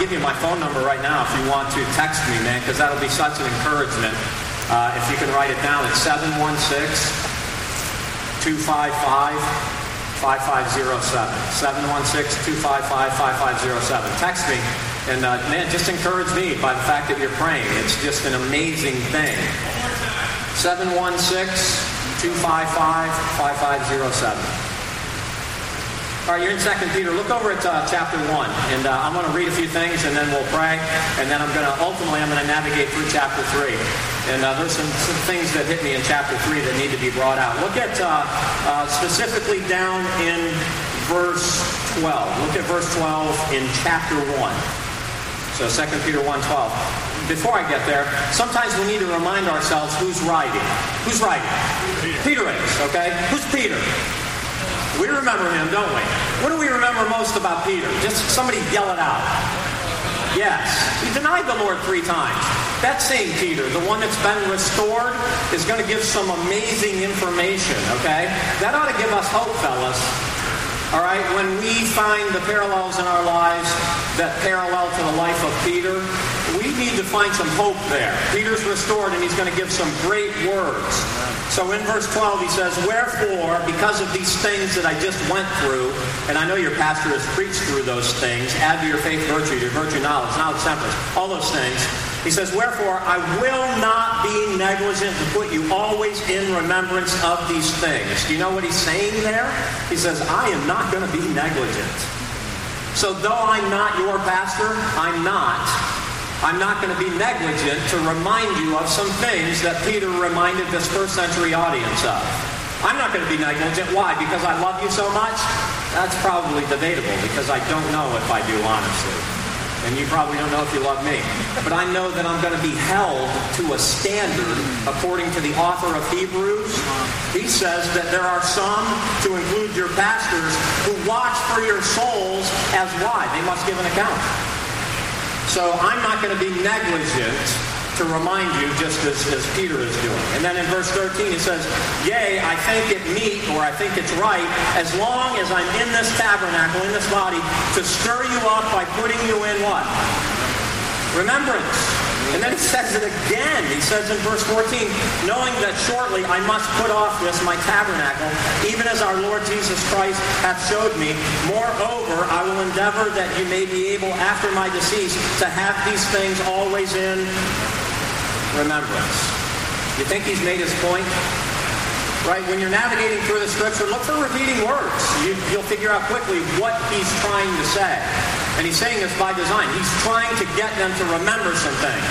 give you my phone number right now if you want to text me, man, because that'll be such an encouragement. If you can write it down, it's 716-255-5507. 716-255-5507. Text me, and man, just encourage me by the fact that you're praying. It's just an amazing thing. 716-255-5507. All right, you're in 2 Peter. Look over at chapter 1, and I'm going to read a few things, and then we'll pray, and then I'm going to navigate through chapter 3. And there's some things that hit me in chapter 3 that need to be brought out. Look at specifically down in verse 12. Look at verse 12 in chapter 1. So 2 Peter 1:12. Before I get there, sometimes we need to remind ourselves who's writing. Who's writing? Peter is, okay? Who's Peter? We remember him, don't we? What do we remember most about Peter? Just somebody yell it out. Yes, he denied the Lord 3 times. That same Peter, the one that's been restored, is going to give some amazing information, okay? That ought to give us hope, fellas. All right, when we find the parallels in our lives that parallel to the life of Peter, we need to find some hope there. Peter's restored, and he's going to give some great words. So in verse 12, he says, "Wherefore, because of these things that I just went through," and I know your pastor has preached through those things, add to your faith virtue, to your virtue knowledge, temperance, all those things. He says, "Wherefore, I will not be negligent to put you always in remembrance of these things." Do you know what he's saying there? He says, I am not going to be negligent. So though I'm not your pastor, I'm not going to be negligent to remind you of some things that Peter reminded this first century audience of. I'm not going to be negligent. Why? Because I love you so much? That's probably debatable, because I don't know if I do, honestly. And you probably don't know if you love me. But I know that I'm going to be held to a standard according to the author of Hebrews. He says that there are some, to include your pastors, who watch for your souls as why? They must give an account. So I'm not going to be negligent to remind you, just as Peter is doing. And then in verse 13 it says, "Yea, I think it meet," or I think it's right, "as long as I'm in this tabernacle, in this body, to stir you up by putting you in" what? Remembrance. And then he says it again. He says in verse 14, "Knowing that shortly I must put off this my tabernacle, even as our Lord Jesus Christ hath showed me. Moreover, I will endeavor that you may be able after my decease to have these things always in remembrance." You think he's made his point? Right? When you're navigating through the scripture, look for repeating words. You'll figure out quickly what he's trying to say. And he's saying this by design. He's trying to get them to remember some things.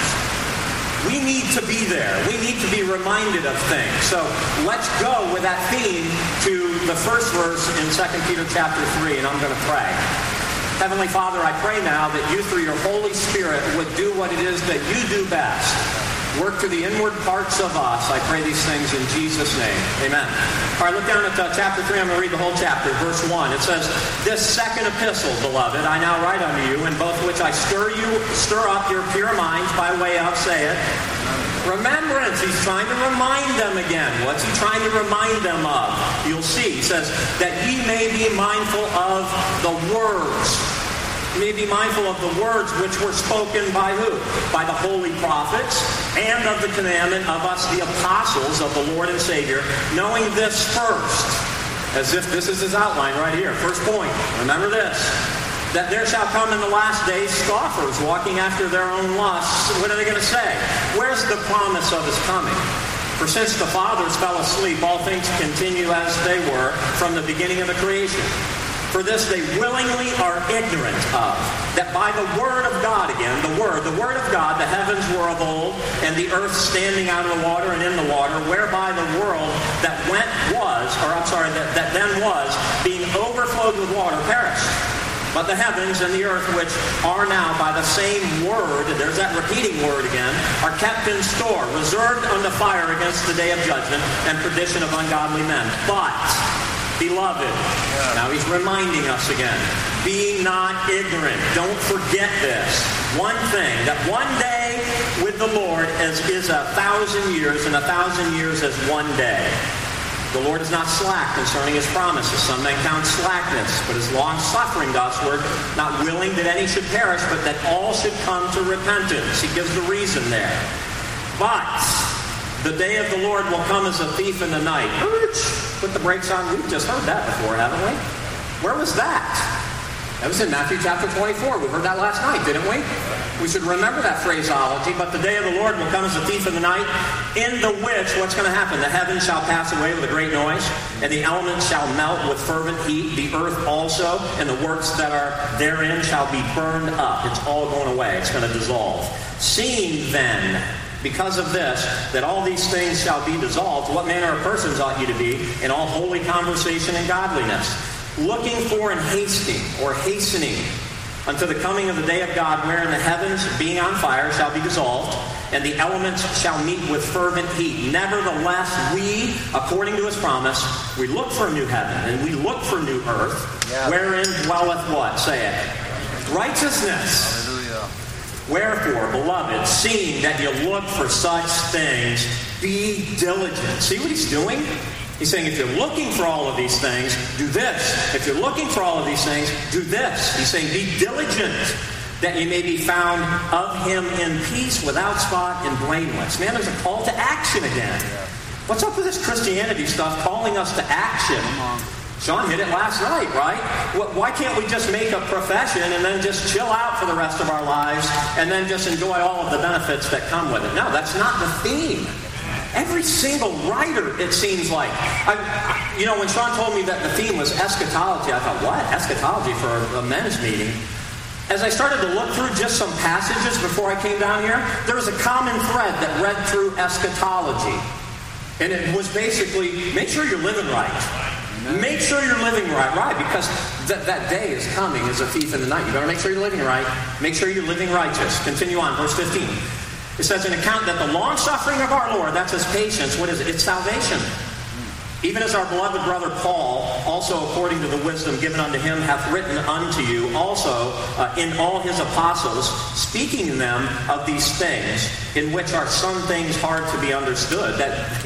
We need to be there. We need to be reminded of things. So let's go with that theme to the first verse in 2 Peter chapter 3, and I'm going to pray. Heavenly Father, I pray now that you, through your Holy Spirit, would do what it is that you do best. Work to the inward parts of us. I pray these things in Jesus' name. Amen. All right, look down at chapter 3. I'm going to read the whole chapter. Verse 1. It says, "This second epistle, beloved, I now write unto you, in both which I stir up your pure minds by way of," say it, "remembrance." He's trying to remind them again. What's he trying to remind them of? You'll see. He says, "that ye may be mindful of the words." May be mindful of the words which were spoken by who? By the holy prophets, and of the commandment of us, the apostles of the Lord and Savior, knowing this first, as if this is his outline right here. First point, remember this, that there shall come in the last days scoffers, walking after their own lusts. What are they going to say? Where's the promise of his coming? For since the fathers fell asleep, all things continue as they were from the beginning of the creation. For this they willingly are ignorant of, that by the word of God," again, the word of God, "the heavens were of old, and the earth standing out of the water and in the water, whereby the world that then was, being overflowed with water, perished. But the heavens and the earth, which are now by the same word," there's that repeating word again, "are kept in store, reserved unto fire against the day of judgment and perdition of ungodly men. But, beloved," now he's reminding us again, "be not ignorant." Don't forget this. One thing, that one day with the Lord is 1,000 years, and 1,000 years as one day. The Lord is not slack concerning his promises. Some men count slackness, but is long-suffering to usward, not willing that any should perish, but that all should come to repentance. He gives the reason there. But the day of the Lord will come as a thief in the night. Put the brakes on. We've just heard that before, haven't we? Where was that? That was in Matthew chapter 24. We heard that last night, didn't we? We should remember that phraseology. But the day of the Lord will come as a thief in the night, in the which, what's going to happen? The heavens shall pass away with a great noise, and the elements shall melt with fervent heat. The earth also, and the works that are therein shall be burned up. It's all going away. It's going to dissolve. Seeing then, because of this, that all these things shall be dissolved, what manner of persons ought you to be in all holy conversation and godliness, looking for and hastening unto the coming of the day of God, wherein the heavens, being on fire, shall be dissolved, and the elements shall meet with fervent heat. Nevertheless, we, according to his promise, we look for a new heaven, and we look for new earth, wherein dwelleth what? Say it. Righteousness. Hallelujah. Wherefore, beloved, seeing that you look for such things, be diligent. See what he's doing? He's saying, if you're looking for all of these things, do this. If you're looking for all of these things, do this. He's saying, be diligent, that you may be found of him in peace, without spot, and blameless. Man, there's a call to action again. What's up with this Christianity stuff calling us to action? Sean hit it last night, right? Why can't we just make a profession and then just chill out for the rest of our lives and then just enjoy all of the benefits that come with it? No, that's not the theme. Every single writer, it seems like. When Sean told me that the theme was eschatology, I thought, what? Eschatology for a men's meeting? As I started to look through just some passages before I came down here, there was a common thread that read through eschatology. And it was basically, make sure you're living right. Make sure you're living right, because that day is coming as a thief in the night. You better make sure you're living right. Make sure you're living righteous. Continue on, verse 15. It says, an account that the long-suffering of our Lord, that's his patience, what is it? It's salvation. Even as our beloved brother Paul, also according to the wisdom given unto him, hath written unto you, also in all his apostles, speaking in them of these things, in which are some things hard to be understood.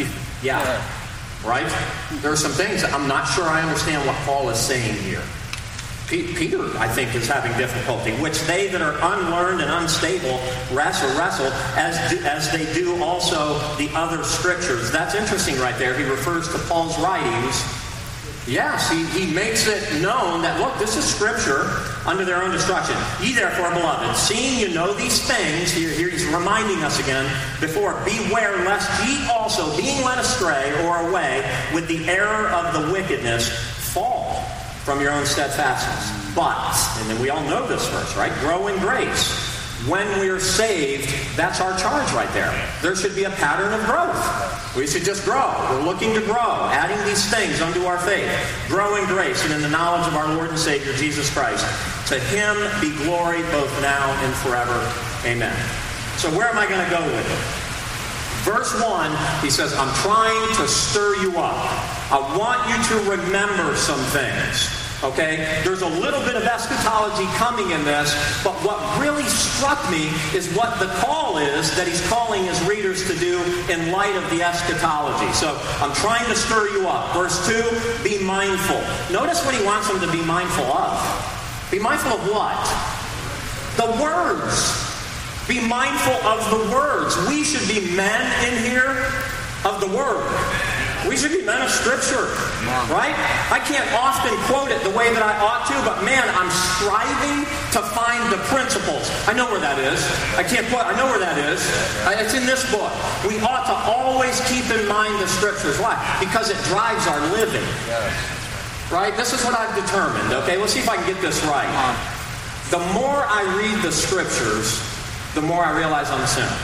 Right? There are some things that I'm not sure I understand what Paul is saying here. Peter, I think, is having difficulty, which they that are unlearned and unstable wrestle, as they do also the other scriptures. That's interesting right there. He refers to Paul's writings. Yes, he makes it known that, look, this is scripture unto their own destruction. Ye therefore, beloved, seeing you know these things, here he's reminding us again, before, beware lest ye also, being led astray or away with the error of the wickedness, fall from your own steadfastness. But, and then we all know this verse, right? Grow in grace. When we're saved, that's our charge right there. There should be a pattern of growth. We should just grow. We're looking to grow, adding these things unto our faith. Grow in grace and in the knowledge of our Lord and Savior, Jesus Christ. To him be glory both now and forever. Amen. So where am I going to go with it? Verse 1, he says, I'm trying to stir you up. I want you to remember some things. Okay? There's a little bit of eschatology coming in this, but what really struck me is what the call is that he's calling his readers to do in light of the eschatology. So, I'm trying to stir you up. Verse 2, be mindful. Notice what he wants them to be mindful of. Be mindful of what? The words. Be mindful of the words. We should be men in here of the Word. We should be men of Scripture, right? I can't often quote it the way that I ought to, but man, I'm striving to find the principles. I know where that is. I know where that is. It's in this book. We ought to always keep in mind the Scriptures. Why? Because it drives our living. Right? This is what I've determined, okay? Let's see if I can get this right. The more I read the Scriptures, the more I realize I'm a sinner.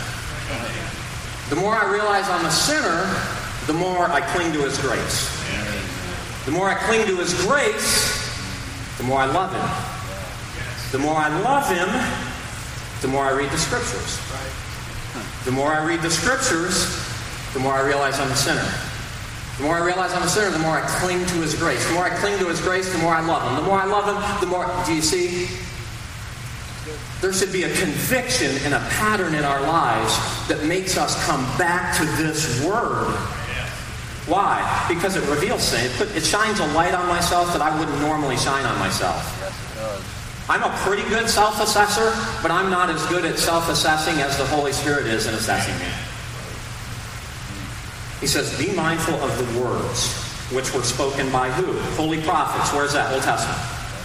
The more I realize I'm a sinner, the more I cling to his grace. The more I cling to his grace, the more I love him. The more I love him, the more I read the Scriptures. The more I read the Scriptures, the more I realize I'm a sinner. The more I realize I'm a sinner, the more I cling to his grace. The more I cling to his grace, the more I love him. The more I love him, the more... Do you see? There should be a conviction and a pattern in our lives that makes us come back to this Word. Why? Because it reveals things. It shines a light on myself that I wouldn't normally shine on myself. Yes, it does. I'm a pretty good self-assessor, but I'm not as good at self-assessing as the Holy Spirit is in assessing me. He says, be mindful of the words which were spoken by who? Holy prophets. Where's that? Old Testament.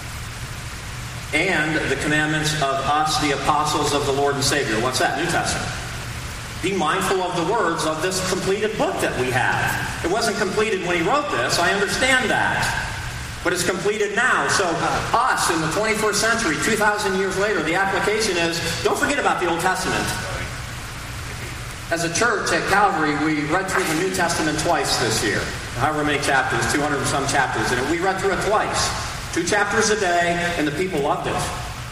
And the commandments of us, the apostles of the Lord and Savior. What's that? New Testament. Be mindful of the words of this completed book that we have. It wasn't completed when he wrote this. I understand that. But it's completed now. So us in the 21st century, 2,000 years later, the application is, don't forget about the Old Testament. As a church at Calvary, we read through the New Testament twice this year. However many chapters, 200 and some chapters in it. We read through it twice. 2 chapters a day, and the people loved it.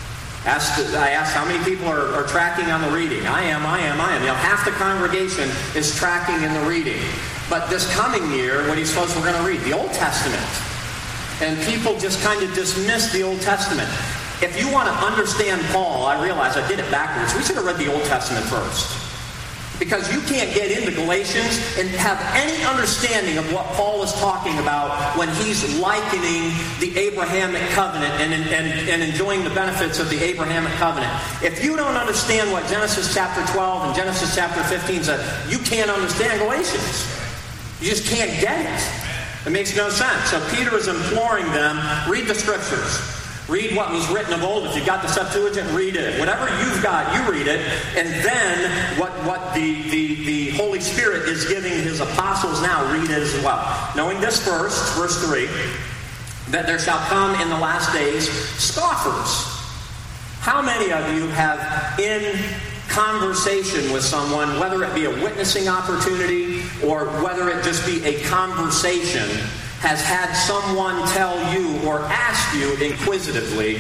I asked how many people are tracking on the reading. I am. You know, half the congregation is tracking in the reading. But this coming year, what do you suppose we're going to read? The Old Testament. And people just kind of dismiss the Old Testament. If you want to understand Paul, I realize I did it backwards. We should have read the Old Testament first. Because you can't get into Galatians and have any understanding of what Paul is talking about when he's likening the Abrahamic covenant and enjoying the benefits of the Abrahamic covenant. If you don't understand what Genesis chapter 12 and Genesis chapter 15 says, you can't understand Galatians. You just can't get it. It makes no sense. So Peter is imploring them, read the scriptures. Read what was written of old. If you've got the Septuagint, read it. Whatever you've got, you read it. And then what the Holy Spirit is giving his apostles now, read it as well. Knowing this first, verse 3, that there shall come in the last days scoffers. How many of you have in conversation with someone, whether it be a witnessing opportunity or whether it just be a conversation, has had someone tell you or ask you inquisitively,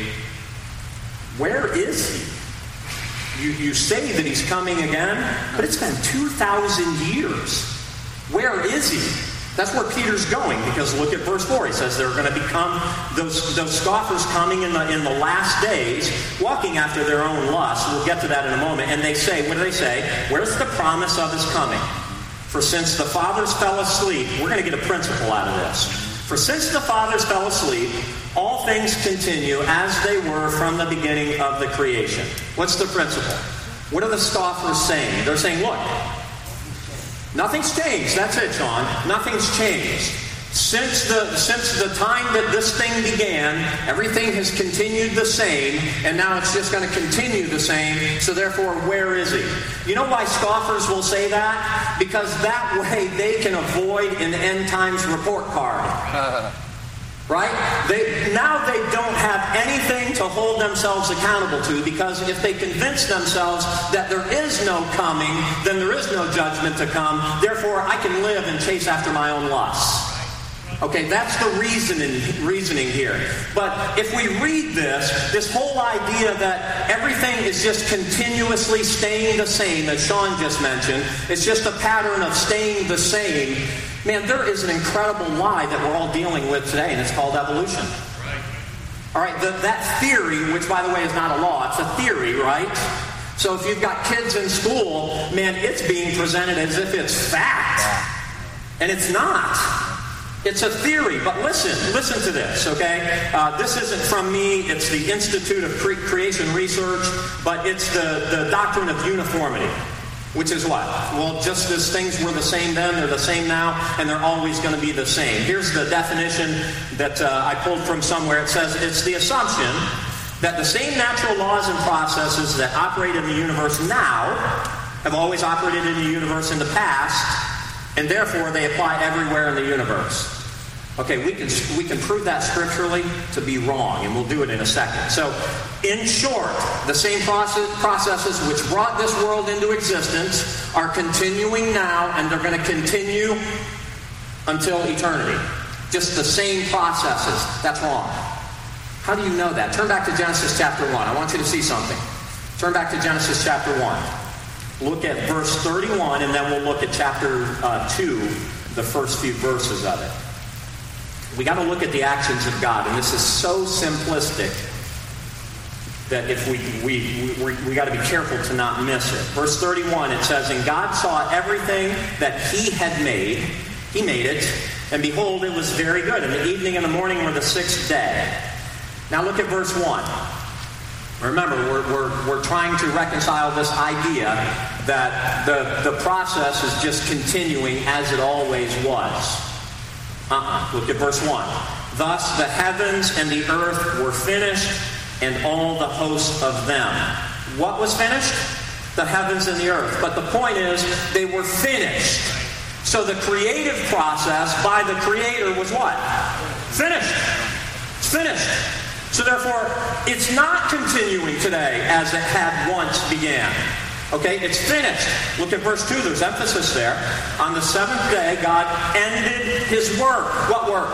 where is he? You say that he's coming again, but it's been 2,000 years. Where is he? That's where Peter's going, because look at verse 4. He says there are going to become those scoffers coming in the last days, walking after their own lust. We'll get to that in a moment. And they say, what do they say? Where's the promise of his coming? For since the fathers fell asleep, we're going to get a principle out of this. For since the fathers fell asleep, all things continue as they were from the beginning of the creation. What's the principle? What are the scoffers saying? They're saying, look, nothing's changed. That's it, Sean. Nothing's changed. Since the time that this thing began, everything has continued the same, and now it's just going to continue the same, so therefore, where is he? You know why scoffers will say that? Because that way they can avoid an end times report card. Right? Now they don't have anything to hold themselves accountable to, because if they convince themselves that there is no coming, then there is no judgment to come. Therefore, I can live and chase after my own lusts. Okay, that's the reasoning here. But if we read this whole idea that everything is just continuously staying the same, as Sean just mentioned, it's just a pattern of staying the same, man, there is an incredible lie that we're all dealing with today, and it's called evolution. All right, that theory, which by the way is not a law, it's a theory, right? So if you've got kids in school, man, it's being presented as if it's fact. And it's not. It's a theory, but listen to this, okay? This isn't from me. It's the Institute of Creation Research, but it's the doctrine of uniformity, which is what? Well, just as things were the same then, they're the same now, and they're always going to be the same. Here's the definition that I pulled from somewhere. It says, it's the assumption that the same natural laws and processes that operate in the universe now have always operated in the universe in the past, and therefore they apply everywhere in the universe. Okay, we can prove that scripturally to be wrong, and we'll do it in a second. So, in short, the same processes which brought this world into existence are continuing now, and they're going to continue until eternity. Just the same processes. That's wrong. How do you know that? Turn back to Genesis chapter 1. I want you to see something. Turn back to Genesis chapter 1. Look at verse 31, and then we'll look at chapter 2, the first few verses of it. We got to look at the actions of God, and this is so simplistic that if we got to be careful to not miss it. Verse 31, it says, "And God saw everything that He had made. He made it, and behold, it was very good. And the evening and the morning were the sixth day. Now look at verse 1. Remember, we're trying to reconcile this idea that the process is just continuing as it always was. Look at verse 1. Thus the heavens and the earth were finished, and all the host of them. What was finished? The heavens and the earth. But the point is, they were finished. So the creative process by the Creator was what? Finished. It's finished. So therefore, it's not continuing today as it had once began. Okay, it's finished. Look at verse 2. There's emphasis there. On the seventh day, God ended His work. What work?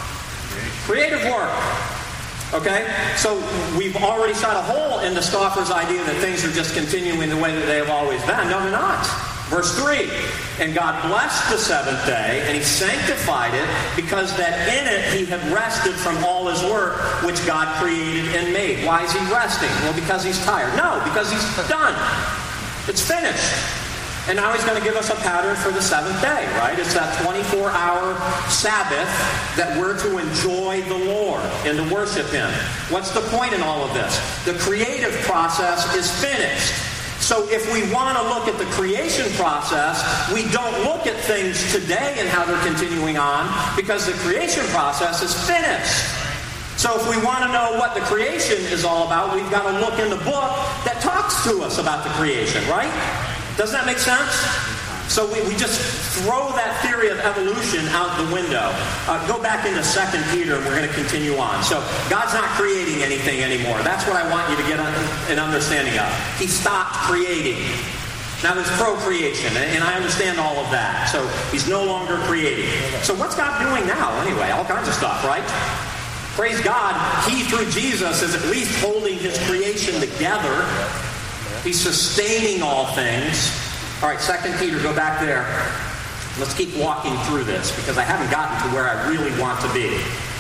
Creative work. Okay, so we've already shot a hole in the scoffers' idea that things are just continuing the way that they have always been. No, they're not. Verse 3, and God blessed the seventh day, and He sanctified it, because that in it He had rested from all His work, which God created and made. Why is He resting? Well, because He's tired. No, because He's done. It's finished. And now He's going to give us a pattern for the seventh day, right? It's that 24-hour Sabbath that we're to enjoy the Lord and to worship Him. What's the point in all of this? The creative process is finished. So if we want to look at the creation process, we don't look at things today and how they're continuing on, because the creation process is finished. So if we want to know what the creation is all about, we've got to look in the book that talks to us about the creation, right? Doesn't that make sense? So we just throw that theory of evolution out the window. Go back into 2 Peter and we're going to continue on. So God's not creating anything anymore. That's what I want you to get an understanding of. He stopped creating. Now there's procreation, and I understand all of that. So He's no longer creating. So what's God doing now anyway? All kinds of stuff, right? Praise God, He through Jesus is at least holding His creation together. He's sustaining all things. All right, 2 Peter, go back there. Let's keep walking through this, because I haven't gotten to where I really want to be.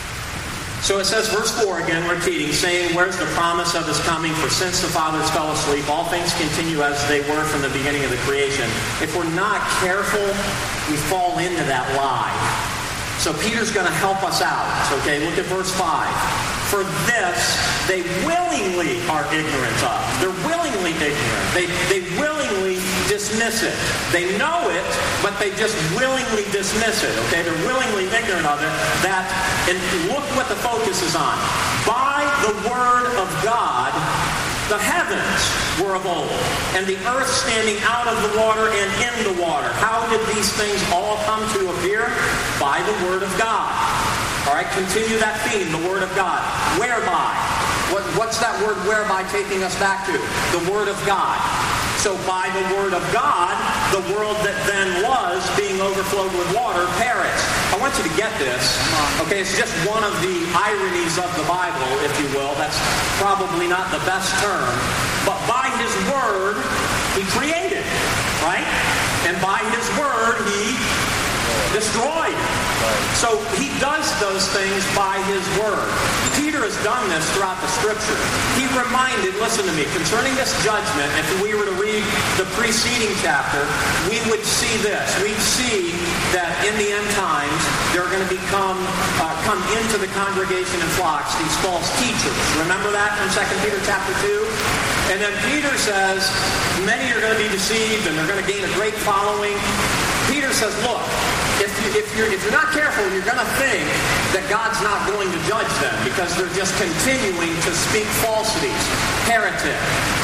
So it says, verse 4 again, repeating, saying, where's the promise of His coming? For since the fathers fell asleep, all things continue as they were from the beginning of the creation. If we're not careful, we fall into that lie. So Peter's going to help us out. Okay, look at verse 5. For this they willingly are ignorant of. They're willingly ignorant. They willingly dismiss it. They know it, but they just willingly dismiss it. Okay, they're willingly ignorant of it. And look what the focus is on. By the word of God, the heavens were of old, and the earth standing out of the water and in the water. How did these things all come to appear? By the word of God. All right, continue that theme, the Word of God. Whereby? What's that word whereby taking us back to? The Word of God. So by the Word of God, the world that then was, being overflowed with water, perished. I want you to get this. Okay, it's just one of the ironies of the Bible, if you will. That's probably not the best term. But by His Word, He created, right? And by His Word, He destroyed. So He does those things by His word. Peter has done this throughout the Scripture. He reminded, listen to me, concerning this judgment, if we were to read the preceding chapter, we would see this. We'd see that in the end times, there are going to come into the congregation in flocks these false teachers. Remember that from 2 Peter chapter 2? And then Peter says, many are going to be deceived and they're going to gain a great following. Peter says, look, if you're not careful, you're going to think that God's not going to judge them because they're just continuing to speak falsities, heretic.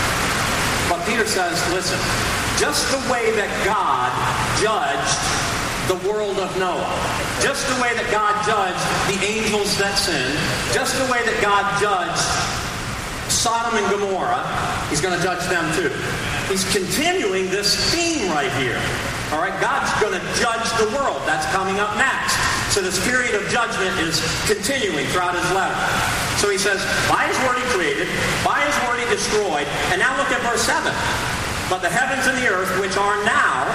But Peter says, listen, just the way that God judged the world of Noah, just the way that God judged the angels that sinned, just the way that God judged Sodom and Gomorrah, He's going to judge them too. He's continuing this theme right here. All right, God's going to judge the world. That's coming up next. So this period of judgment is continuing throughout His letter. So He says, by His word He created, by His word He destroyed. And now look at verse 7. But the heavens and the earth, which are now,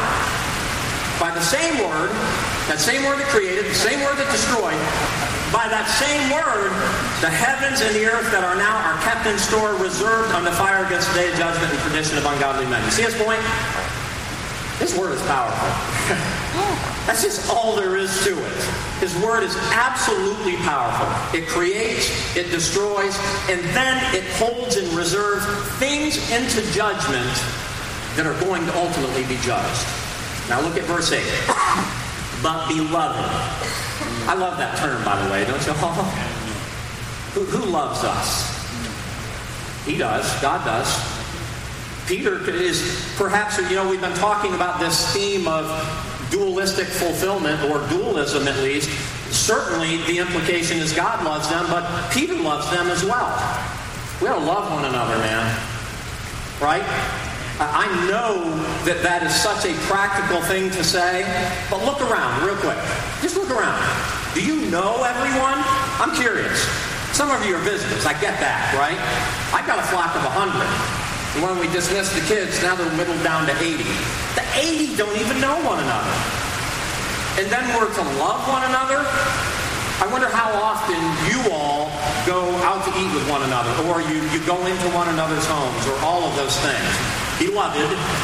by the same word, that same word that created, the same word that destroyed, by that same word, the heavens and the earth that are now are kept in store, reserved unto fire against the day of judgment and perdition of ungodly men. You see his point? His word is powerful. That's just all there is to it. His word is absolutely powerful. It creates, it destroys, and then it holds in reserve things into judgment that are going to ultimately be judged. Now look at verse 8. But beloved. I love that term, by the way, don't you all? Who loves us? He does. God does. Peter is perhaps, we've been talking about this theme of dualistic fulfillment, or dualism at least. Certainly the implication is God loves them, but Peter loves them as well. We ought to love one another, man. Right? I know that is such a practical thing to say, but look around real quick. Just look around. Do you know everyone? I'm curious. Some of you are visitors. I get that, right? I've got a flock of 100. And when we dismiss the kids, now they're whittled down to 80. The 80 don't even know one another. And then we're to love one another? I wonder how often you all go out to eat with one another, or you go into one another's homes, or all of those things. Beloved,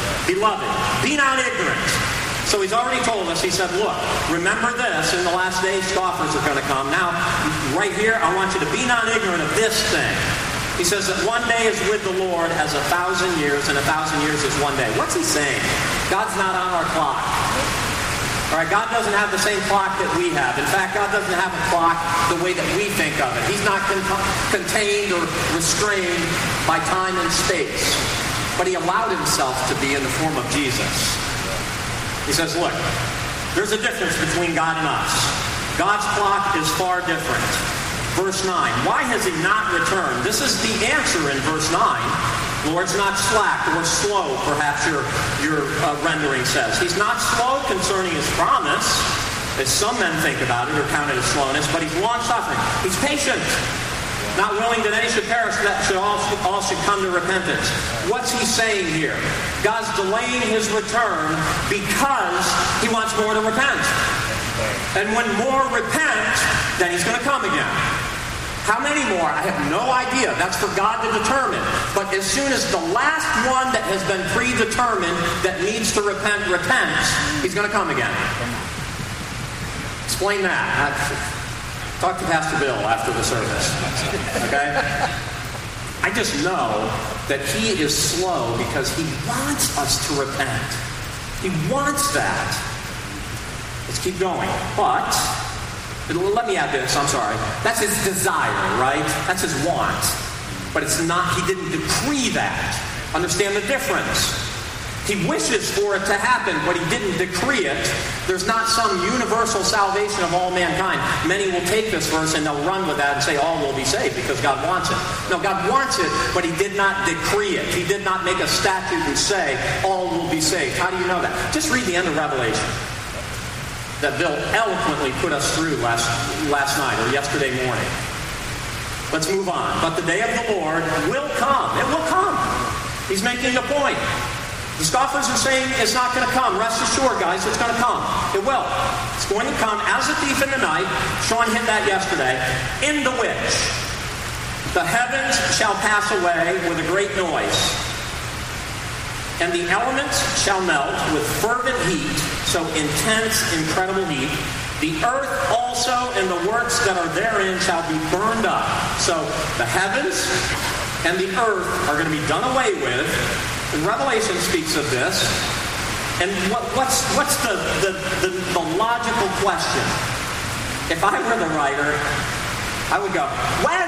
be not ignorant. So he's already told us, he said, look, remember this, in the last days scoffers are going to come. Now, right here, I want you to be not ignorant of this thing. He says that one day is with the Lord as 1,000 years, and 1,000 years is one day. What's he saying? God's not on our clock. All right, God doesn't have the same clock that we have. In fact, God doesn't have a clock the way that we think of it. He's not contained or restrained by time and space. But he allowed himself to be in the form of Jesus. He says, look, there's a difference between God and us. God's clock is far different. Verse 9, why has he not returned? This is the answer in verse 9. The Lord's not slack or slow, perhaps your rendering says. He's not slow concerning his promise, as some men think about it or count it as slowness, but he's long-suffering. He's patient, not willing that any should perish, that all should come to repentance. What's he saying here? God's delaying his return because he wants more to repent. And when more repent, then he's going to come again. How many more? I have no idea. That's for God to determine. But as soon as the last one that has been predetermined that needs to repent repents, he's going to come again. Explain that. Talk to Pastor Bill after the service. Okay? I just know that he is slow because he wants us to repent. He wants that. Let's keep going. But let me add this, I'm sorry. That's his desire, right? That's his want. But it's not, he didn't decree that. Understand the difference. He wishes for it to happen, but he didn't decree it. There's not some universal salvation of all mankind. Many will take this verse and they'll run with that and say all will be saved because God wants it. No, God wants it, but he did not decree it. He did not make a statute and say all will be saved. How do you know that? Just read the end of Revelation that Bill eloquently put us through last night or yesterday morning. Let's move on. But the day of the Lord will come. It will come. He's making a point. The scoffers are saying it's not going to come. Rest assured, guys, it's going to come. It will. It's going to come as a thief in the night. Sean hit that yesterday. In the which the heavens shall pass away with a great noise, and the elements shall melt with fervent heat, so intense, incredible heat. The earth also and the works that are therein shall be burned up. So the heavens and the earth are going to be done away with. And Revelation speaks of this. And what's the logical question? If I were the writer, I would go, when?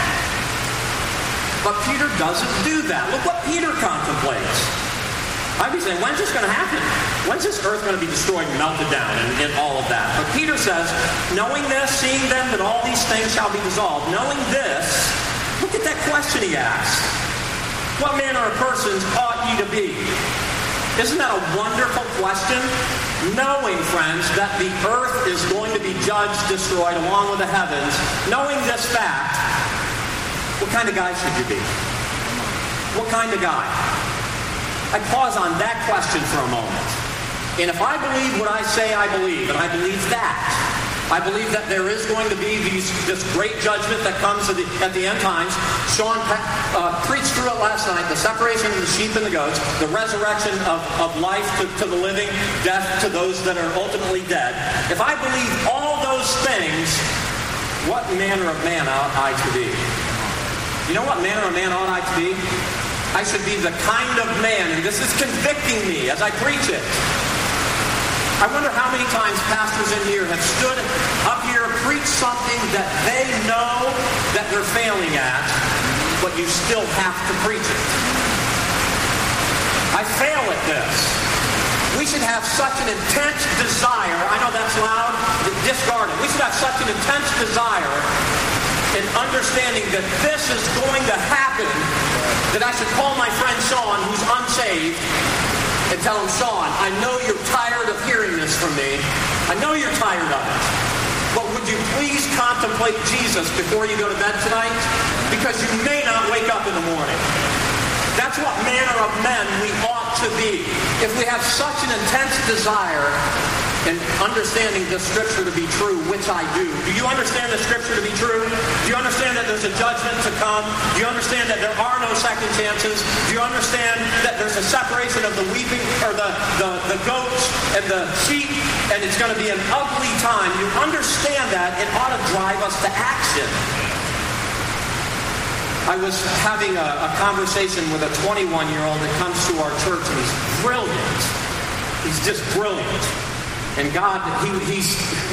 But Peter doesn't do that. Look what Peter contemplates. I'd be saying, when's this going to happen? When's this earth going to be destroyed and melted down and all of that? But Peter says, knowing this, seeing then that all these things shall be dissolved, knowing this, look at that question he asks. What manner of persons ought ye to be? Isn't that a wonderful question? Knowing, friends, that the earth is going to be judged, destroyed, along with the heavens, knowing this fact, what kind of guy should you be? What kind of guy? I pause on that question for a moment. And if I believe what I say I believe, and I believe that, I believe that there is going to be this great judgment that comes at the end times. Sean preached through it last night, the separation of the sheep and the goats, the resurrection of life to the living, death to those that are ultimately dead. If I believe all those things, what manner of man ought I to be? You know what manner of man ought I to be? I should be the kind of man, and this is convicting me as I preach it. I wonder how many times pastors in here have stood up here, preached something that they know that they're failing at, but you still have to preach it. I fail at this. We should have such an intense desire. I know that's loud. Discard it. We should have such an intense desire in understanding that this is going to happen that I should call my friend Sean, who's unsaved, and tell him, Sean, I know you're tired of hearing this from me. I know you're tired of it. But would you please contemplate Jesus before you go to bed tonight? Because you may not wake up in the morning. That's what manner of men we ought to be. If we have such an intense desire in understanding the Scripture to be true, which I do. Do you understand the Scripture to be true? Do you understand that there's a judgment to come? Do you understand that there are no second chances? Do you understand that there's a separation of the weeping, or the goats and the sheep, and it's going to be an ugly time? You understand that, it ought to drive us to action. I was having a conversation with a 21-year-old that comes to our church, and he's brilliant. He's just brilliant. And God, he's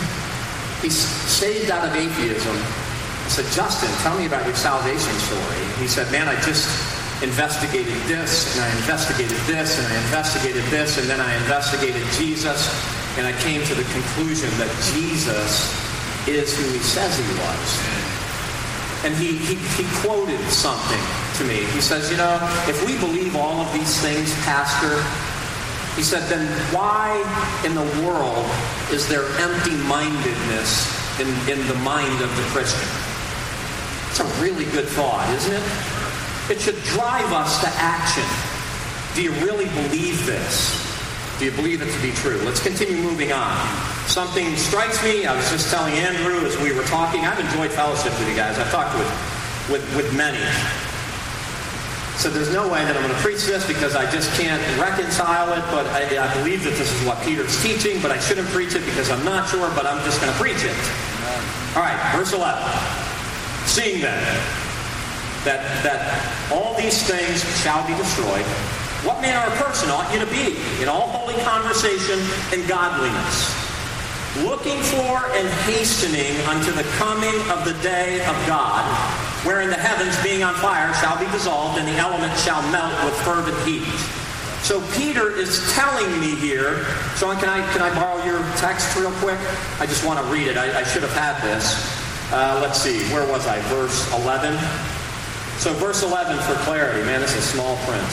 saved out of atheism. I said, Justin, tell me about your salvation story. He said, man, I just investigated this, and I investigated this, and I investigated this, and then I investigated Jesus, and I came to the conclusion that Jesus is who he says he was. And he quoted something to me. He says, you know, if we believe all of these things, Pastor, he said, then why in the world is there empty-mindedness in the mind of the Christian? It's a really good thought, isn't it? It should drive us to action. Do you really believe this? Do you believe it to be true? Let's continue moving on. Something strikes me. I was just telling Andrew as we were talking. I've enjoyed fellowship with you guys. I've talked with many. So there's no way that I'm going to preach this because I just can't reconcile it, but I believe that this is what Peter's teaching, but I shouldn't preach it because I'm not sure, but I'm just going to preach it. All right, verse 11. Seeing then that all these things shall be destroyed, what manner of person ought you to be in all holy conversation and godliness, looking for and hastening unto the coming of the day of God, wherein the heavens being on fire shall be dissolved, and the elements shall melt with fervent heat. So Peter is telling me here, Sean, can I borrow your text real quick? I just want to read it. I should have had this. Let's see, where was I? Verse 11. So verse 11 for clarity. Man, this is small print.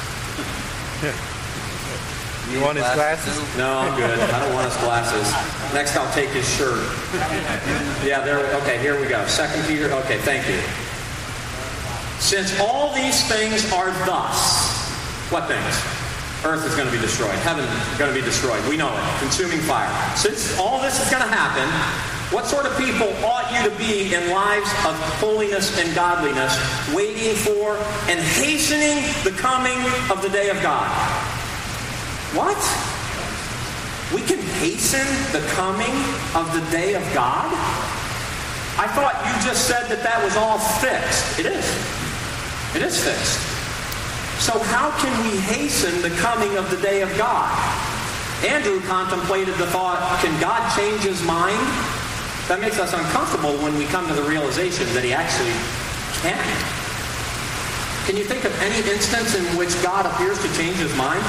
You want his glasses? No, I'm good. I don't want his glasses. Next, I'll take his shirt. Yeah, there. Okay, here we go. 2 Peter. Okay, thank you. Since all these things are thus, what things? Earth is going to be destroyed. Heaven is going to be destroyed. We know it. Consuming fire. Since all this is going to happen, what sort of people ought you to be in lives of holiness and godliness, waiting for and hastening the coming of the day of God? What? We can hasten the coming of the day of God? I thought you just said that was all fixed. It is. It is fixed. So how can we hasten the coming of the day of God? Andrew contemplated the thought, can God change his mind? That makes us uncomfortable when we come to the realization that he actually can. Can you think of any instance in which God appears to change his mind?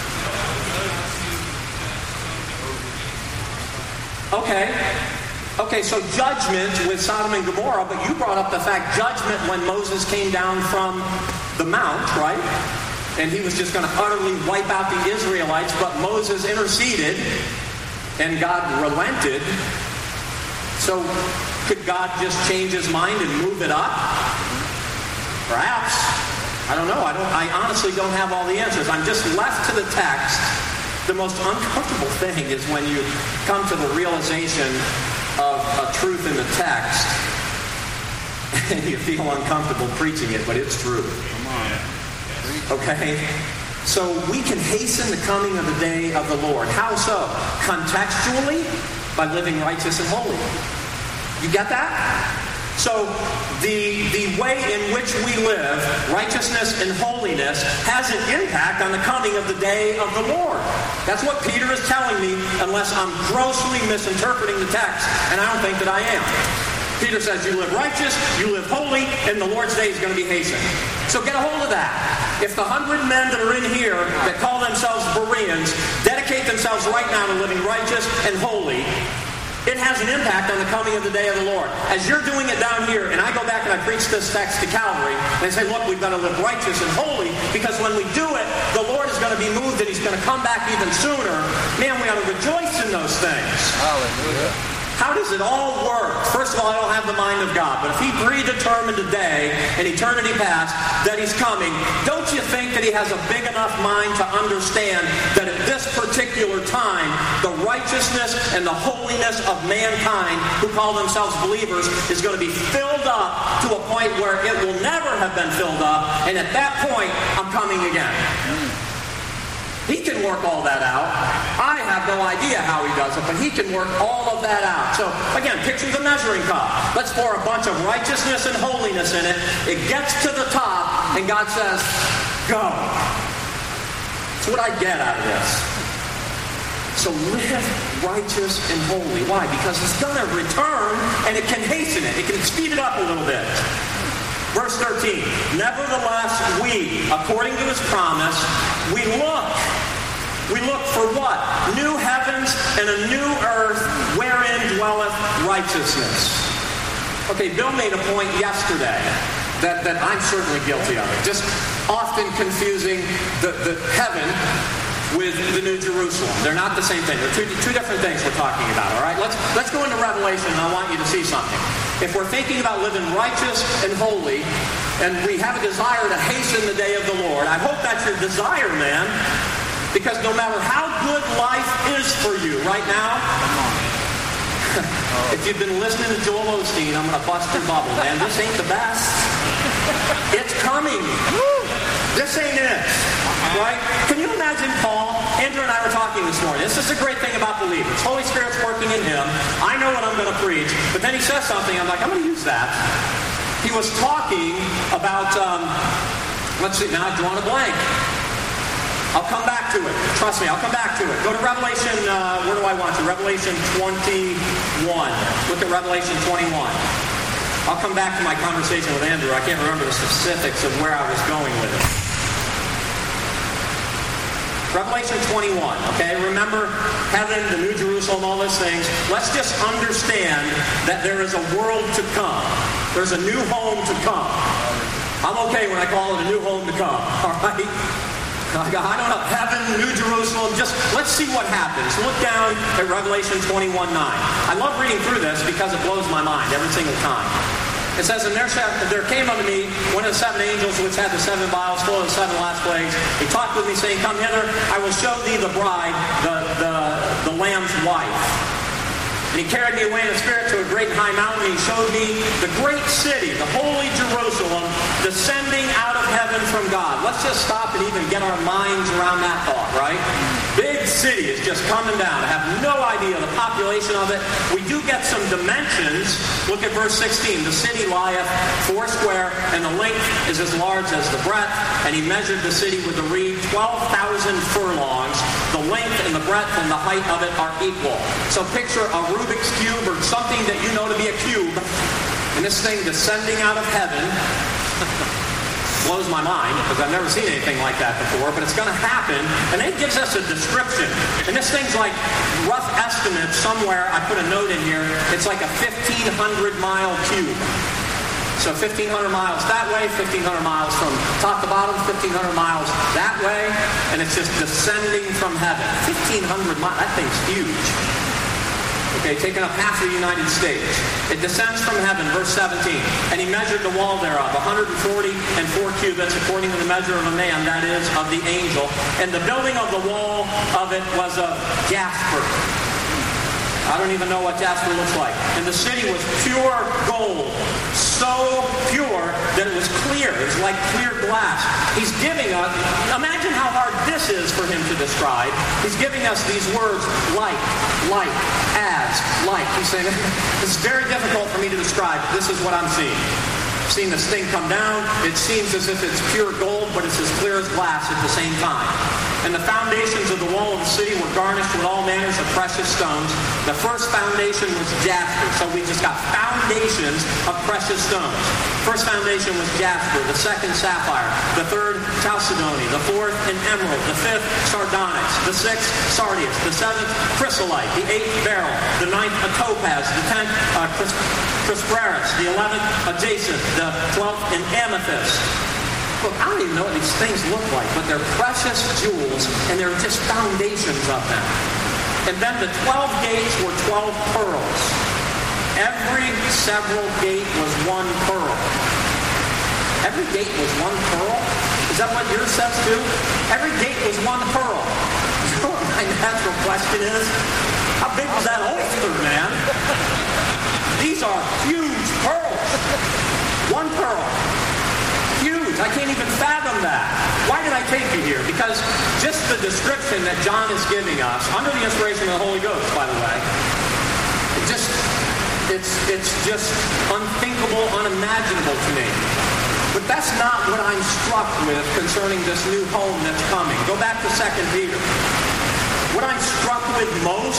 Okay, so judgment with Sodom and Gomorrah, but you brought up the fact judgment when Moses came down from the mount, right? And he was just going to utterly wipe out the Israelites, but Moses interceded and God relented. So could God just change his mind and move it up? Perhaps. I don't know. I honestly don't have all the answers. I'm just left to the text. The most uncomfortable thing is when you come to the realization of a truth in the text, and you feel uncomfortable preaching it, but it's true. Come on. Okay? So we can hasten the coming of the day of the Lord. How so? Contextually, by living righteous and holy. You get that? So the way in which we live, righteousness and holiness, has an impact on the coming of the day of the Lord. That's what Peter is telling me, unless I'm grossly misinterpreting the text, and I don't think that I am. Peter says you live righteous, you live holy, and the Lord's day is going to be hastened. So get a hold of that. If the 100 men that are in here that call themselves Bereans dedicate themselves right now to living righteous and holy, it has an impact on the coming of the day of the Lord. As you're doing it down here, and I go back and I preach this text to Calvary, and I say, look, we've got to live righteous and holy, because when we do it, the Lord is going to be moved and He's going to come back even sooner. Man, we ought to rejoice in those things. Hallelujah. How does it all work? First of all, I don't have the mind of God. But if He predetermined a day in eternity past that He's coming, don't you think that He has a big enough mind to understand that at this particular time, the righteousness and the holiness of mankind who call themselves believers is going to be filled up to a point where it will never have been filled up, and at that point, I'm coming again. He can work all that out. I have no idea how He does it, but He can work all of that out. So, again, picture the measuring cup. Let's pour a bunch of righteousness and holiness in it. It gets to the top, and God says, go. That's what I get out of this. So live righteous and holy. Why? Because He's going to return, and it can hasten it. It can speed it up a little bit. Verse 13, nevertheless we, according to His promise, we look for what? New heavens and a new earth wherein dwelleth righteousness. Okay, Bill made a point yesterday that I'm certainly guilty of it. Just often confusing the heaven with the New Jerusalem. They're not the same thing. They're two different things we're talking about, all right? Let's go into Revelation, and I want you to see something. If we're thinking about living righteous and holy, and we have a desire to hasten the day of the Lord, I hope that's your desire, man, because no matter how good life is for you right now, if you've been listening to Joel Osteen, I'm going to bust your bubble, man. This ain't the best. It's coming. This ain't it. Right? Can you imagine Paul? Andrew and I were talking this morning. This is the great thing about believers. Holy Spirit's working in him. I know what I'm going to preach. But then he says something. I'm like, I'm going to use that. He was talking about, let's see, now I've drawn a blank. I'll come back to it. Trust me, I'll come back to it. Go to Revelation, where do I want you? Revelation 21. Look at Revelation 21. I'll come back to my conversation with Andrew. I can't remember the specifics of where I was going with it. Revelation 21, okay? Remember heaven, the New Jerusalem, all those things. Let's just understand that there is a world to come. There's a new home to come. I'm okay when I call it a new home to come, all right? I don't know, heaven, New Jerusalem, just let's see what happens. Look down at Revelation 21:9. I love reading through this because it blows my mind every single time. It says, and there came unto me one of the seven angels which had the 7 vials full of the 7 last plagues. He talked with me, saying, come hither, I will show thee the bride, the Lamb's wife. And he carried me away in the Spirit to a great and high mountain, and he showed me the great city, the holy Jerusalem, descending out of heaven from God. Let's just stop and even get our minds around that thought, right? Big city is just coming down. I have no idea the population of it. We do get some dimensions. Look at verse 16. The city lieth 4 square, and the length is as large as the breadth. And he measured the city with the reed, 12,000 furlongs. The length and the breadth and the height of it are equal. So picture a Rubik's Cube, or something that you know to be a cube, and this thing descending out of heaven. Blows my mind, because I've never seen anything like that before, but it's going to happen, and it gives us a description. And this thing's like, rough estimate somewhere, I put a note in here, it's like a 1,500-mile cube. So 1,500 miles that way, 1,500 miles from top to bottom, 1,500 miles that way, and it's just descending from heaven. 1,500 miles, that thing's huge. Okay, taking up half the United States. It descends from heaven, verse 17. And he measured the wall thereof, 140 and 4 cubits, according to the measure of a man, that is, of the angel. And the building of the wall of it was of jasper. I don't even know what jasper looks like. And the city was pure gold, so pure that it was clear. It was like clear glass. He's giving us, imagine how hard this is for him to describe. He's giving us these words, like, as, like. He's saying, this is very difficult for me to describe. This is what I'm seeing. I've seen this thing come down. It seems as if it's pure gold, but it's as clear as glass at the same time. And the foundations of the wall of the city were garnished with all manners of precious stones. The first foundation was jasper. So we just got foundations of precious stones. First foundation was jasper. The second, sapphire. The third, chalcedony. The fourth, an emerald. The fifth, sardonyx. The sixth, sardius. The seventh, chrysolite. The eighth, beryl. The ninth, a topaz. The 10th, chrysoprasus. The 11th, a jacinth. The 12th, an amethyst. Look, I don't even know what these things look like, but they're precious jewels, and they're just foundations of them. And then the 12 gates were 12 pearls. Every several gate was one pearl. Every gate was one pearl? Is that what yours says too? Every gate was one pearl. You know what my natural question is? How big was that oyster, man? These are huge pearls. One pearl. Huge. I can't even fathom that. Why did I take you here? Because just the description that John is giving us, under the inspiration of the Holy Ghost, by the way, it's just unthinkable, unimaginable to me. But that's not what I'm struck with concerning this new home that's coming. Go back to 2 Peter. What I'm struck with most,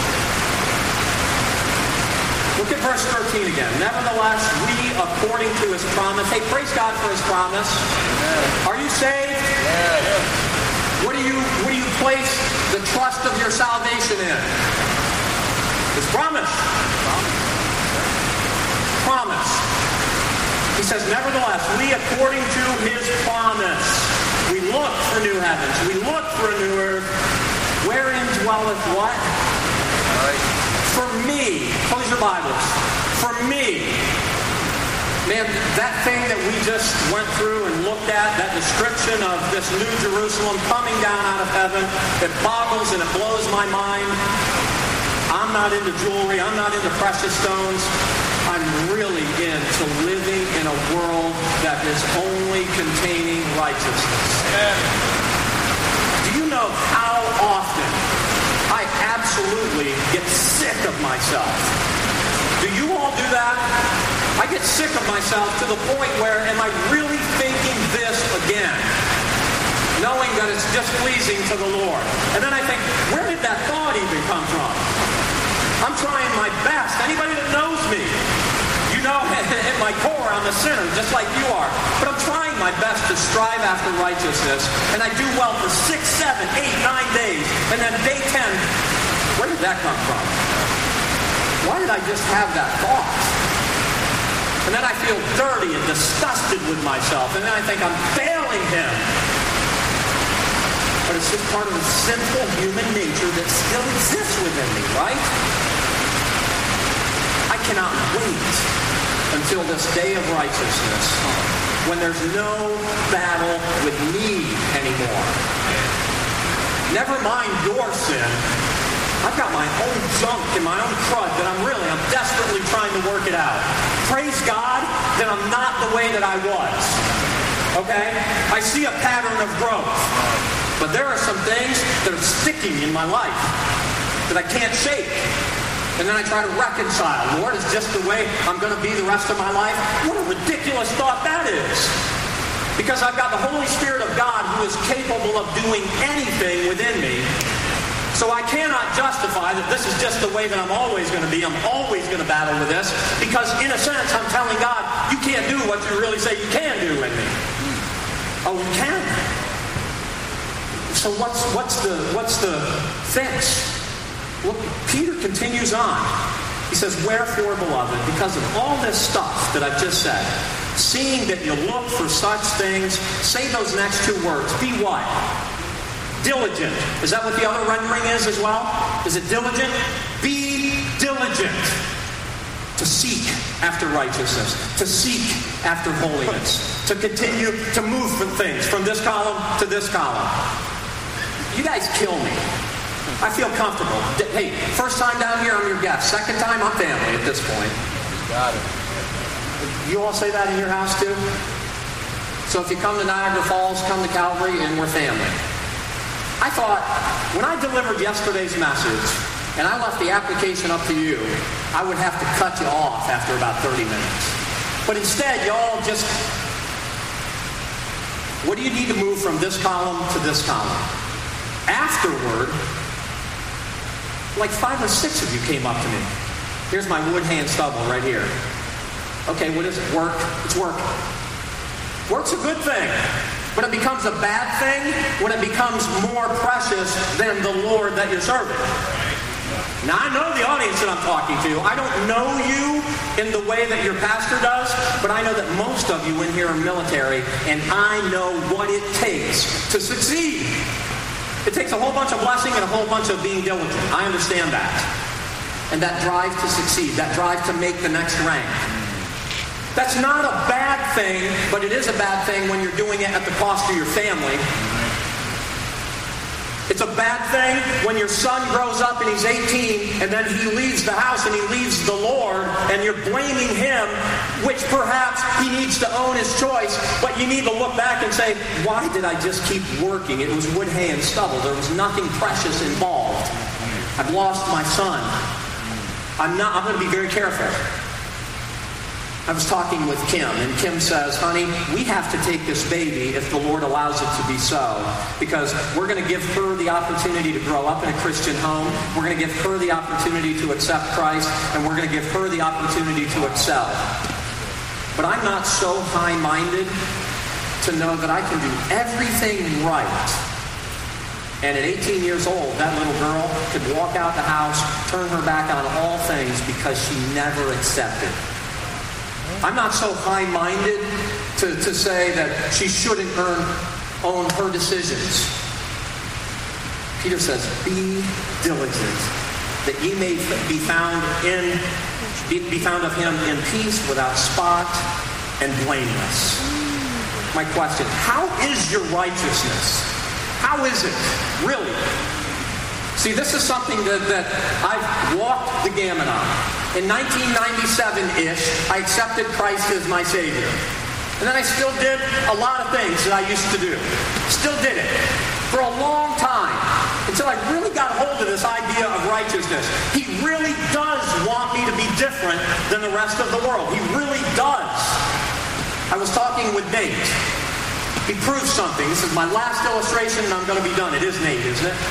look at verse 13 again. Nevertheless, we, according to his promise. Hey, praise God for his promise. Amen. Are you saved? Yes. What do you place the trust of your salvation in? His promise. Promise. He says, nevertheless, we, according to his promise, we look for new heavens. We look for a new earth. Wherein dwelleth what? Right. For me, close your Bibles. For me, man, that thing that we just went through and looked at, that description of this new Jerusalem coming down out of heaven, it boggles and it blows my mind. I'm not into jewelry. I'm not into precious stones. I'm really into living in a world that is only containing righteousness. Yeah. Do you know how often I absolutely get sick of myself? Do you all do that? I get sick of myself to the point where, am I really thinking this again? Knowing that it's displeasing to the Lord. And then I think, where did that thought even come from? I'm trying my best. Anybody that knows me, you know at my core I'm a sinner, just like you are. But I'm trying my best to strive after righteousness. And I do well for 6, 7, 8, 9 days. And then day 10, where did that come from? Why did I just have that thought? And then I feel dirty and disgusted with myself. And then I think I'm failing him. But it's just part of the sinful human nature that still exists within me, right? I cannot wait until this day of righteousness when there's no battle with me anymore. Never mind your sin. I've got my own junk and my own crud that I'm desperately trying to work it out. Praise God that I'm not the way that I was. Okay? I see a pattern of growth. But there are some things that are sticking in my life that I can't shake. And then I try to reconcile. Lord, it's just the way I'm going to be the rest of my life. What a ridiculous thought that is. Because I've got the Holy Spirit of God who is capable of doing anything within me. So I cannot justify that this is just the way that I'm always going to be. I'm always going to battle with this. Because in a sense, I'm telling God, you can't do what you really say you can do in me. Oh, you can? So what's the fix? Look, Peter continues on. He says, wherefore, beloved, because of all this stuff that I've just said, seeing that you look for such things, say those next two words. Be what? Diligent. Is that what the other rendering is as well? Is it diligent? Be diligent to seek after righteousness, to seek after holiness, to continue to move from things from this column to this column. You guys kill me. I feel comfortable. Hey, first time down here, I'm your guest. Second time, I'm family at this point. Got it. You all say that in your house too? So if you come to Niagara Falls, come to Calvary, and we're family. I thought, when I delivered yesterday's message, and I left the application up to you, I would have to cut you off after about 30 minutes. But instead, y'all just, what do you need to move from this column to this column? Afterward, like 5 or 6 of you came up to me. Here's my wood hand stubble right here. Okay, what is it? Work. It's work. Work's a good thing. But it becomes a bad thing when it becomes more precious than the Lord that you're serving. Now, I know the audience that I'm talking to. I don't know you in the way that your pastor does, but I know that most of you in here are military, and I know what it takes to succeed. It takes a whole bunch of blessing and a whole bunch of being diligent. I understand that. And that drive to succeed, that drive to make the next rank. That's not a bad thing, but it is a bad thing when you're doing it at the cost of your family. It's a bad thing when your son grows up and he's 18 and then he leaves the house and he leaves the Lord and you're blaming him, which perhaps he needs to own his choice, but you need to look back and say, why did I just keep working? It was wood, hay, and stubble. There was nothing precious involved. I've lost my son. I'm going to be very careful. I was talking with Kim, and Kim says, honey, we have to take this baby if the Lord allows it to be so, because we're going to give her the opportunity to grow up in a Christian home. We're going to give her the opportunity to accept Christ, and we're going to give her the opportunity to excel. But I'm not so high-minded to know that I can do everything right. And at 18 years old, that little girl could walk out the house, turn her back on all things because she never accepted. I'm not so high-minded to say that she shouldn't own her decisions. Peter says, be diligent, that ye may be found of him in peace, without spot, and blameless. My question, how is your righteousness? How is it, really? See, this is something that I've walked the gamut on. In 1997-ish, I accepted Christ as my Savior. And then I still did a lot of things that I used to do. Still did it. For a long time. Until I really got hold of this idea of righteousness. He really does want me to be different than the rest of the world. He really does. I was talking with Nate. He proved something. This is my last illustration and I'm going to be done. It is Nate, isn't it?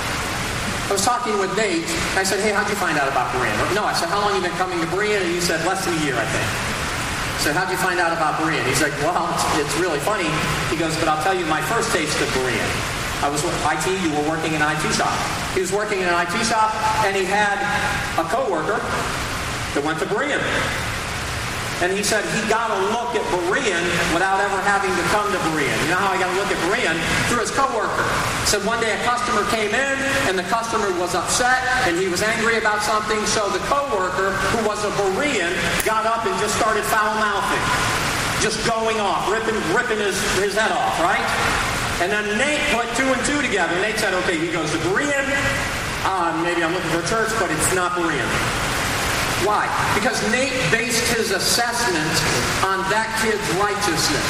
I was talking with Nate, and I said, hey, how'd you find out about Berean? No, I said, how long have you been coming to Berean? And he said, less than a year, I think. I said, how'd you find out about Berean? He's like, well, it's really funny. He goes, but I'll tell you my first taste of Berean. I was with IT, you were working in an IT shop. He was working in an IT shop, and he had a coworker that went to Berean. And he said he got a look at Berean without ever having to come to Berean. You know how I got a look at Berean? Through his coworker. Said one day a customer came in, and the customer was upset, and he was angry about something, so the coworker, who was a Berean, got up and just started foul-mouthing. Just going off, ripping his head off, right? And then Nate put 2 and 2 together. Nate said, okay, he goes to Berean. Maybe I'm looking for a church, but it's not Berean. Why? Because Nate based his assessment on that kid's righteousness.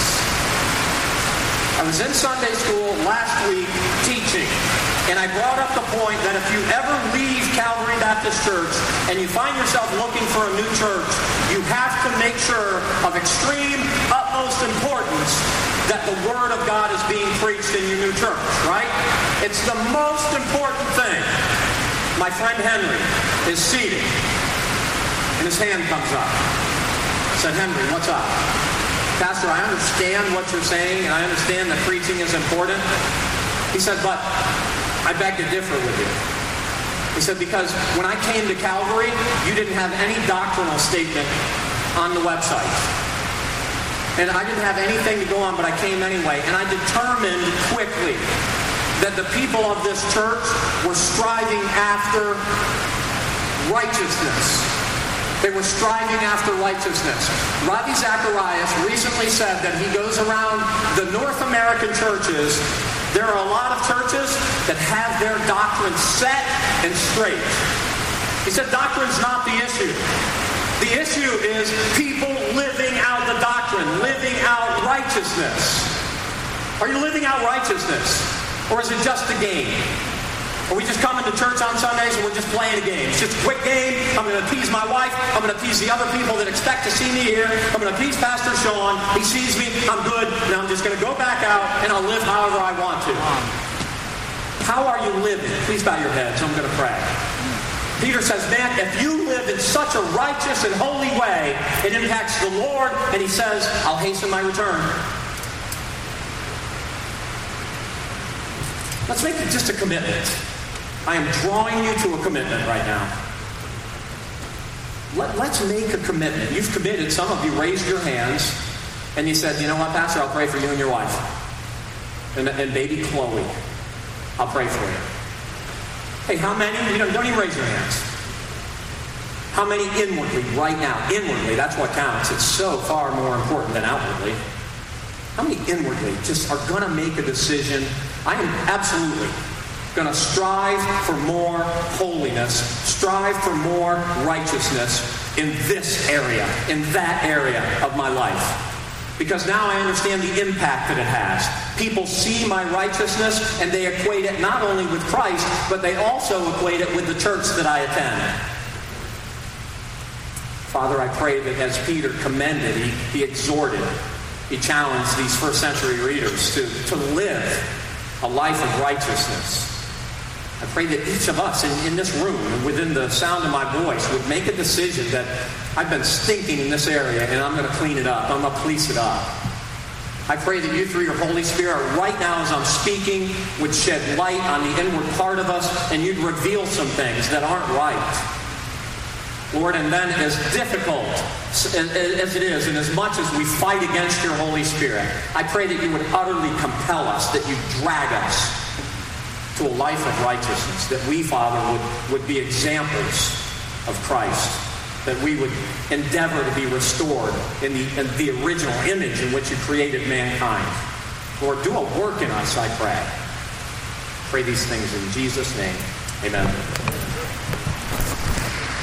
I was in Sunday school last week teaching, and I brought up the point that if you ever leave Calvary Baptist Church and you find yourself looking for a new church, you have to make sure of extreme, utmost importance that the Word of God is being preached in your new church, right? It's the most important thing. My friend Henry is seated. And his hand comes up. I said, Henry, what's up? Pastor, I understand what you're saying, and I understand that preaching is important. He said, but I beg to differ with you. He said, because when I came to Calvary, you didn't have any doctrinal statement on the website. And I didn't have anything to go on, but I came anyway. And I determined quickly that the people of this church were striving after righteousness. They were striving after righteousness. Ravi Zacharias recently said that he goes around the North American churches. There are a lot of churches that have their doctrine set and straight. He said doctrine's not the issue. The issue is people living out the doctrine, living out righteousness. Are you living out righteousness? Or is it just a game? Are we just coming to church on Sundays and we're just playing a game? It's just a quick game. I'm going to appease my wife. I'm going to appease the other people that expect to see me here. I'm going to appease Pastor Sean. He sees me. I'm good. And I'm just going to go back out and I'll live however I want to. How are you living? Please bow your heads. I'm going to pray. Peter says, man, if you live in such a righteous and holy way, it impacts the Lord. And he says, I'll hasten my return. Let's make it just a commitment. I am drawing you to a commitment right now. Let's make a commitment. You've committed. Some of you raised your hands and you said, you know what, Pastor, I'll pray for you and your wife. And baby Chloe, I'll pray for you. Hey, how many? Don't even raise your hands. How many inwardly right now? Inwardly, that's what counts. It's so far more important than outwardly. How many inwardly just are going to make a decision? I am absolutely going to strive for more holiness, strive for more righteousness in this area, in that area of my life. Because now I understand the impact that it has. People see my righteousness and they equate it not only with Christ, but they also equate it with the church that I attend. Father, I pray that as Peter commended, he exhorted, he challenged these first century readers to live a life of righteousness. I pray that each of us in this room and within the sound of my voice would make a decision that I've been stinking in this area and I'm going to clean it up. I'm going to police it up. I pray that you, through your Holy Spirit, right now as I'm speaking, would shed light on the inward part of us and you'd reveal some things that aren't right. Lord, and then as difficult as it is, and as much as we fight against your Holy Spirit, I pray that you would utterly compel us, that you drag us to a life of righteousness, that we, Father, would be examples of Christ, that we would endeavor to be restored in the original image in which you created mankind. Lord, do a work in us, I pray. Pray these things in Jesus' name. Amen.